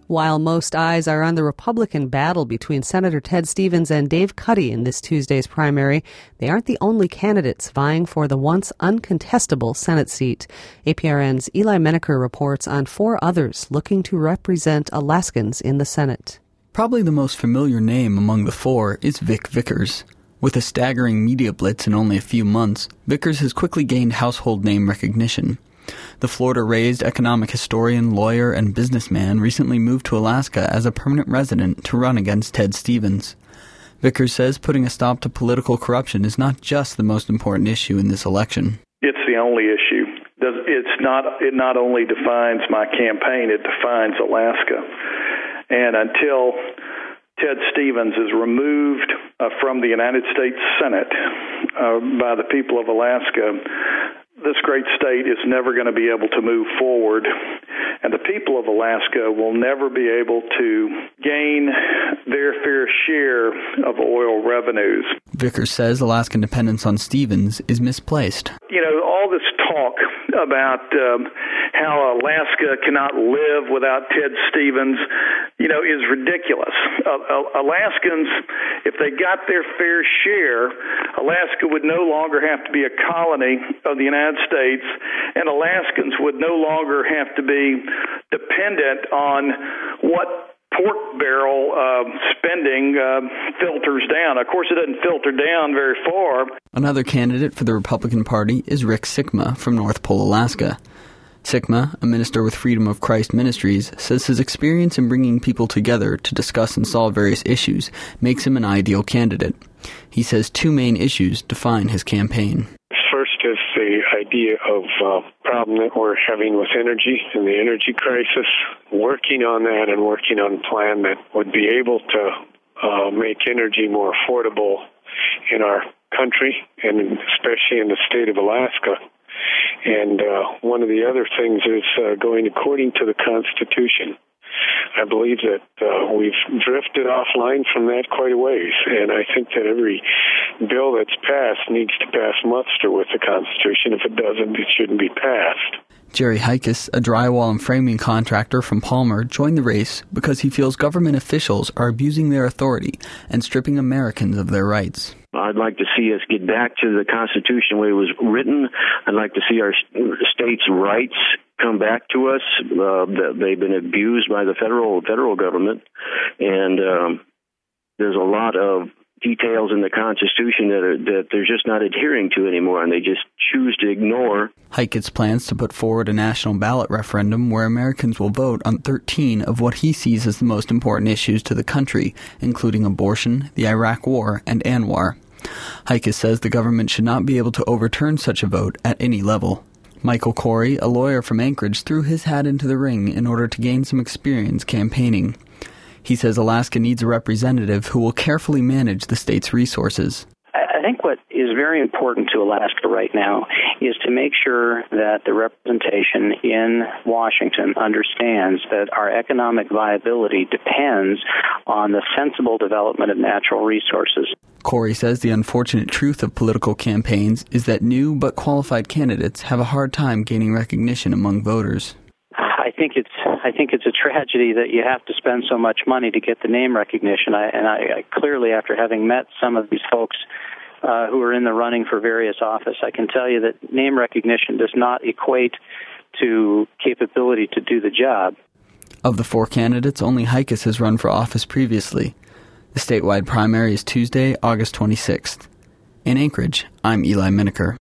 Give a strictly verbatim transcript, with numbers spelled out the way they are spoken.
While most eyes are on the Republican battle between Senator Ted Stevens and Dave Cuddy in this Tuesday's primary, they aren't the only candidates vying for the once uncontestable Senate seat. A P R N's Eli Menaker reports on four others looking to represent Alaskans in the Senate. Probably the most familiar name among the four is Vic Vickers. With a staggering media blitz in only a few months, Vickers has quickly gained household name recognition. The Florida-raised economic historian, lawyer, and businessman recently moved to Alaska as a permanent resident to run against Ted Stevens. Vickers says putting a stop to political corruption is not just the most important issue in this election. It's the only issue. It's not. It not only defines my campaign, it defines Alaska. And until Ted Stevens is removed uh, from the United States Senate uh, by the people of Alaska, this great state is never going to be able to move forward, and the people of Alaska will never be able to gain their fair share of oil revenues. Vickers says Alaskan dependence on Stevens is misplaced. You know, all this talk about um, how Alaska cannot live without Ted Stevens, you know, is ridiculous. Uh, uh, Alaskans, if they got their fair share, Alaska would no longer have to be a colony of the United States, and Alaskans would no longer have to be dependent on what pork barrel uh, spending uh, filters down. Of course, it doesn't filter down very far. Another candidate for the Republican Party is Rick Sikma from North Pole, Alaska. Sikma, a minister with Freedom of Christ Ministries, says his experience in bringing people together to discuss and solve various issues makes him an ideal candidate. He says two main issues define his campaign. First is the idea of uh, problem that we're having with energy and the energy crisis, working on that and working on a plan that would be able to uh, make energy more affordable in our country, and especially in the state of Alaska. And uh, one of the other things is uh, going according to the Constitution. I believe that uh, we've drifted offline from that quite a ways, and I think that every bill that's passed needs to pass muster with the Constitution. If it doesn't, it shouldn't be passed. Jerry Heikes, a drywall and framing contractor from Palmer, joined the race because he feels government officials are abusing their authority and stripping Americans of their rights. I'd like to see us get back to the Constitution the way it was written. I'd like to see our states' rights come back to us. Uh, they've been abused by the federal federal government, and um, there's a lot of details in the Constitution that, are, that they're just not adhering to anymore, and they just choose to ignore. Heikes plans to put forward a national ballot referendum where Americans will vote on thirteen of what he sees as the most important issues to the country, including abortion, the Iraq War, and ANWR. Heikes says the government should not be able to overturn such a vote at any level. Michael Corey, a lawyer from Anchorage, threw his hat into the ring in order to gain some experience campaigning. He says Alaska needs a representative who will carefully manage the state's resources. I think what is very important to Alaska right now is to make sure that the representation in Washington understands that our economic viability depends on the sensible development of natural resources. Corey says the unfortunate truth of political campaigns is that new but qualified candidates have a hard time gaining recognition among voters. I think it's I think it's a tragedy that you have to spend so much money to get the name recognition. I, and I, I clearly, after having met some of these folks uh, who are in the running for various office, I can tell you that name recognition does not equate to capability to do the job. Of the four candidates, only Heikes has run for office previously. The statewide primary is Tuesday, August twenty-sixth. In Anchorage, I'm Eli Menaker.